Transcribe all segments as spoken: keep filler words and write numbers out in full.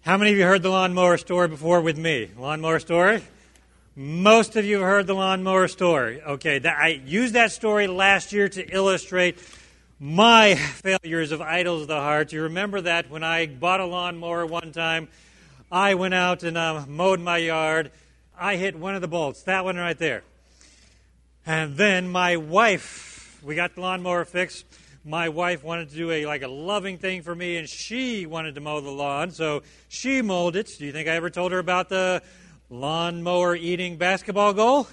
How many of you heard the lawnmower story before with me? Lawnmower story? Most of you have heard the lawnmower story. Okay, that, I used that story last year to illustrate my failures of idols of the heart. You remember that when I bought a lawnmower one time, I went out and uh, mowed my yard. I hit one of the bolts, that one right there. And then my wife, we got the lawnmower fixed. My wife wanted to do a like a loving thing for me, and she wanted to mow the lawn, so she mowed it. Do you think I ever told her about the lawnmower eating basketball goal?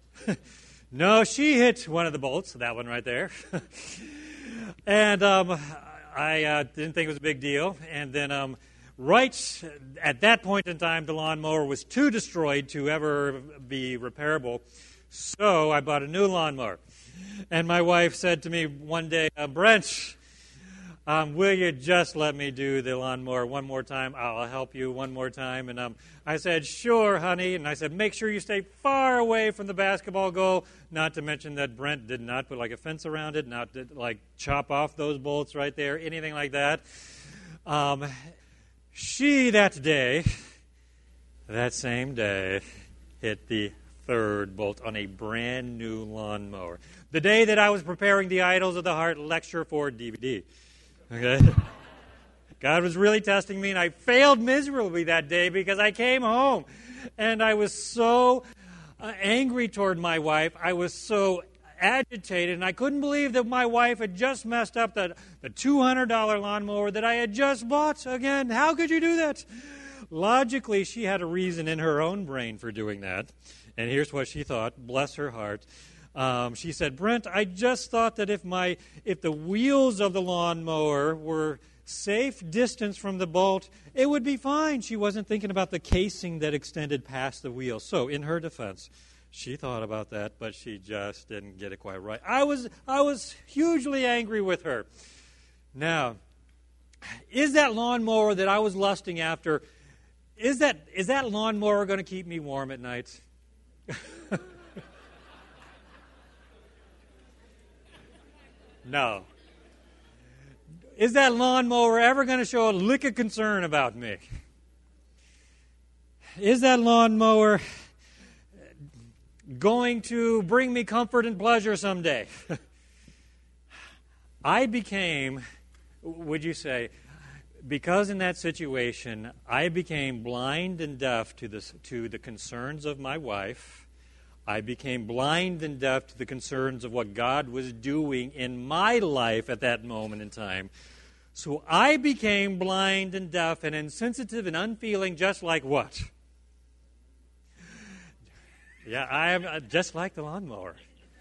No, she hit one of the bolts, that one right there. and um, I uh, didn't think it was a big deal. And then um, right at that point in time, the lawnmower was too destroyed to ever be repairable, so I bought a new lawnmower. And my wife said to me one day, uh, Brent, um, will you just let me do the lawnmower one more time? I'll help you one more time. And um, I said, sure, honey. And I said, make sure you stay far away from the basketball goal. Not to mention that Brent did not put like a fence around it, not to like chop off those bolts right there, anything like that. Um, she that day, that same day, hit the third bolt on a brand new lawnmower. The day that I was preparing the Idols of the Heart lecture for D V D. Okay? God was really testing me, and I failed miserably that day because I came home, and I was so uh, angry toward my wife. I was so agitated, and I couldn't believe that my wife had just messed up the, the two hundred dollars lawnmower that I had just bought. Again, how could you do that? Logically, she had a reason in her own brain for doing that. And here's what she thought, bless her heart. Um, she said, Brent, I just thought that if my if the wheels of the lawnmower were safe distance from the bolt, it would be fine. She wasn't thinking about the casing that extended past the wheels. So in her defense, she thought about that, but she just didn't get it quite right. I was I was hugely angry with her. Now, is that lawnmower that I was lusting after, is that is that lawnmower going to keep me warm at night? No. Is that lawnmower ever going to show a lick of concern about me? Is that lawnmower going to bring me comfort and pleasure someday? I became, would you say, because in that situation, I became blind and deaf to the, to the concerns of my wife. I became blind and deaf to the concerns of what God was doing in my life at that moment in time. So I became blind and deaf and insensitive and unfeeling, just like what? Yeah, I am just like the lawnmower.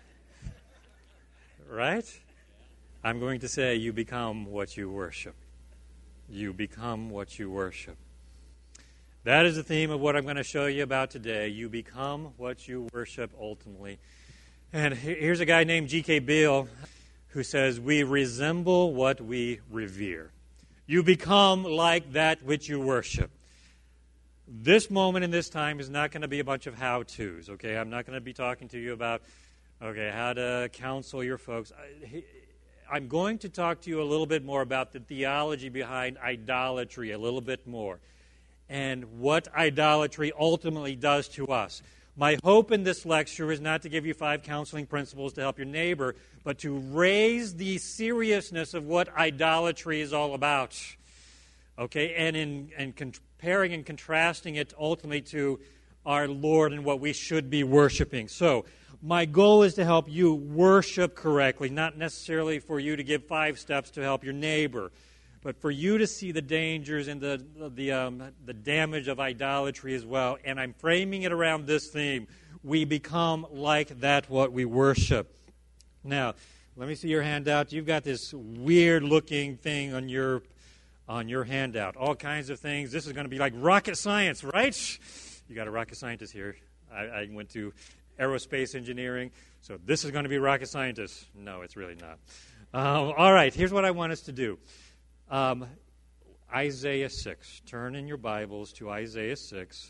Right? I'm going to say you become what you worship. You become what you worship. That is the theme of what I'm going to show you about today. You become what you worship ultimately. And here's a guy named G K Beale who says, we resemble what we revere. You become like that which you worship. This moment in this time is not going to be a bunch of how-tos, okay? I'm not going to be talking to you about, okay, how to counsel your folks. I'm going to talk to you a little bit more about the theology behind idolatry a little bit more, and what idolatry ultimately does to us. My hope in this lecture is not to give you five counseling principles to help your neighbor, but to raise the seriousness of what idolatry is all about. Okay, and in and comparing and contrasting it ultimately to our Lord and what we should be worshiping. So, my goal is to help you worship correctly, not necessarily for you to give five steps to help your neighbor, but for you to see the dangers and the the um, the damage of idolatry as well. And I'm framing it around this theme. We become like that what we worship. Now, let me see your handout. You've got this weird-looking thing on your on your handout. All kinds of things. This is going to be like rocket science, right? You got a rocket scientist here. I, I went to aerospace engineering, so this is going to be rocket scientist. No, it's really not. Um, all right, here's what I want us to do. Um, Isaiah six. Turn in your Bibles to Isaiah six.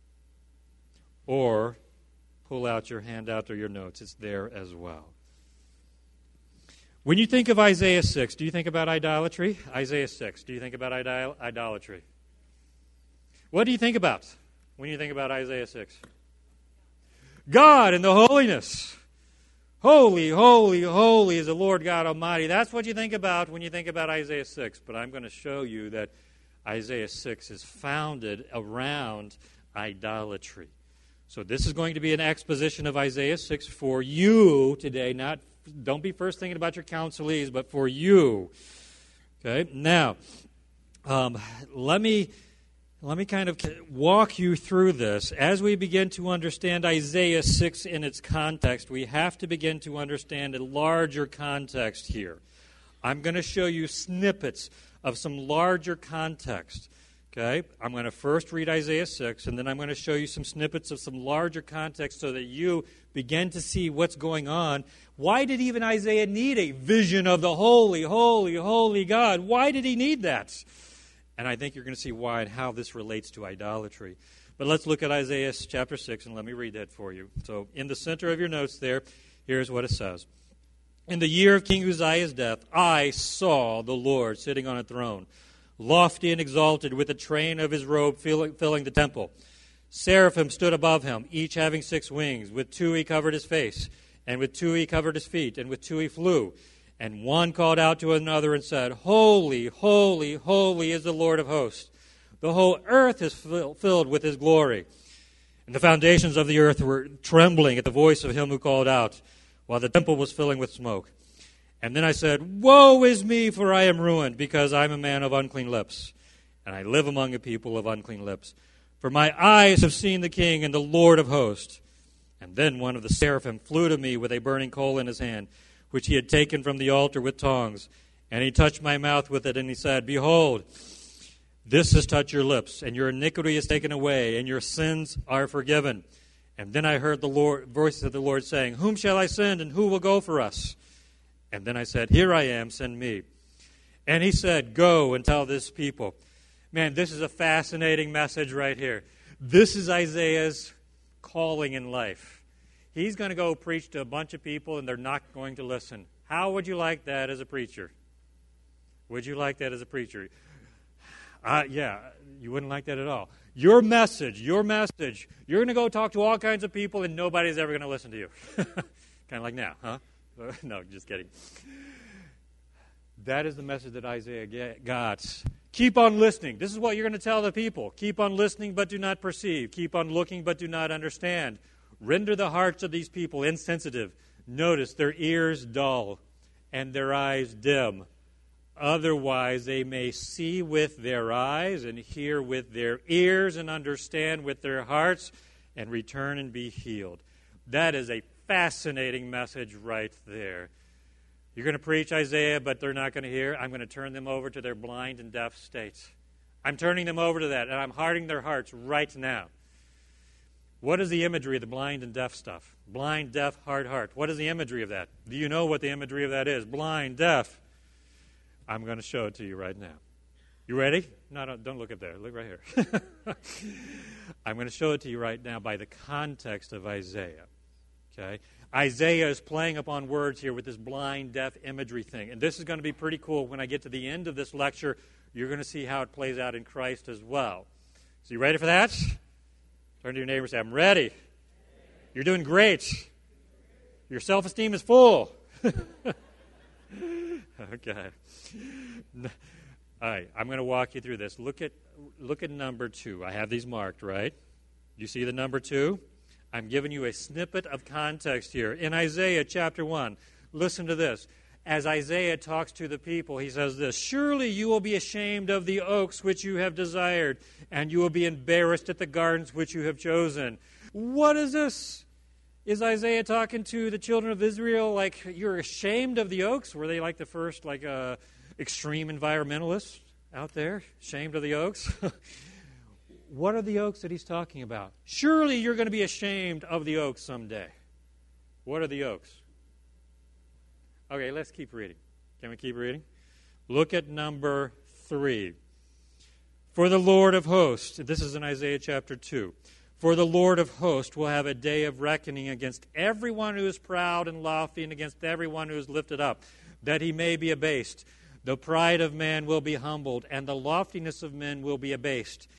Or pull out your handout or your notes. It's there as well. When you think of Isaiah six, do you think about idolatry? Isaiah six, do you think about idol- idolatry? What do you think about when you think about Isaiah six? God and the holiness. Holy, holy, holy is the Lord God Almighty. That's what you think about when you think about Isaiah six. But I'm going to show you that Isaiah six is founded around idolatry. So this is going to be an exposition of Isaiah six for you today. Not, don't be first thinking about your counselees, but for you. Okay, now, um, let me let me kind of walk you through this. As we begin to understand Isaiah six in its context, we have to begin to understand a larger context here. I'm going to show you snippets of some larger context. Okay, I'm going to first read Isaiah six, and then I'm going to show you some snippets of some larger context so that you begin to see what's going on. Why did even Isaiah need a vision of the holy, holy, holy God? Why did he need that? And I think you're going to see why and how this relates to idolatry. But let's look at Isaiah chapter six, and let me read that for you. So in the center of your notes there, here's what it says. In the year of King Uzziah's death, I saw the Lord sitting on a throne, lofty and exalted, with the train of his robe filling the temple. Seraphim stood above him, each having six wings. With two he covered his face, and with two he covered his feet, and with two he flew. And one called out to another and said, Holy, holy, holy is the Lord of hosts. The whole earth is filled with his glory. And the foundations of the earth were trembling at the voice of him who called out, while the temple was filling with smoke. And then I said, Woe is me, for I am ruined, because I am a man of unclean lips, and I live among a people of unclean lips. For my eyes have seen the King and the Lord of hosts. And then one of the seraphim flew to me with a burning coal in his hand, which he had taken from the altar with tongs. And he touched my mouth with it, and he said, Behold, this has touched your lips, and your iniquity is taken away, and your sins are forgiven. And then I heard the Lord, voice of the Lord saying, Whom shall I send, and who will go for us? And then I said, Here I am, send me. And he said, Go and tell this people. Man, this is a fascinating message right here. This is Isaiah's calling in life. He's going to go preach to a bunch of people, and they're not going to listen. How would you like that as a preacher? Would you like that as a preacher? Uh, yeah, you wouldn't like that at all. Your message, your message, you're going to go talk to all kinds of people, and nobody's ever going to listen to you. Kind of like now, huh? No, just kidding. That is the message that Isaiah got. Keep on listening. This is what you're going to tell the people. Keep on listening, but do not perceive. Keep on looking, but do not understand. Render the hearts of these people insensitive. Notice their ears dull and their eyes dim. Otherwise, they may see with their eyes and hear with their ears and understand with their hearts and return and be healed. That is a fascinating message right there. You're going to preach Isaiah, but they're not going to hear. I'm going to turn them over to their blind and deaf states. I'm turning them over to that, and I'm hardening their hearts right now. What is the imagery of the blind and deaf stuff? Blind, deaf, hard heart. What is the imagery of that? Do you know what the imagery of that is? Blind, deaf. I'm going to show it to you right now. You ready? No, don't, don't look up there. Look right here. I'm going to show it to you right now by the context of Isaiah. Okay? Isaiah is playing upon words here with this blind, deaf imagery thing. And this is going to be pretty cool. When I get to the end of this lecture, you're going to see how it plays out in Christ as well. So you ready for that? Turn to your neighbor and say, I'm ready. You're doing great. Your self-esteem is full. Okay. All right, I'm going to walk you through this. Look at look at number two. I have these marked, right? You see the number two? I'm giving you a snippet of context here. In Isaiah chapter one, listen to this. As Isaiah talks to the people, he says this, Surely you will be ashamed of the oaks which you have desired, and you will be embarrassed at the gardens which you have chosen. What is this? Is Isaiah talking to the children of Israel like, you're ashamed of the oaks? Were they like the first like uh, extreme environmentalists out there? Ashamed of the oaks? What are the oaks that he's talking about? Surely you're going to be ashamed of the oaks someday. What are the oaks? Okay, let's keep reading. Can we keep reading? Look at number three. For the Lord of hosts, this is in Isaiah chapter two. For the Lord of hosts will have a day of reckoning against everyone who is proud and lofty, and against everyone who is lifted up, that he may be abased. The pride of man will be humbled, and the loftiness of men will be abased.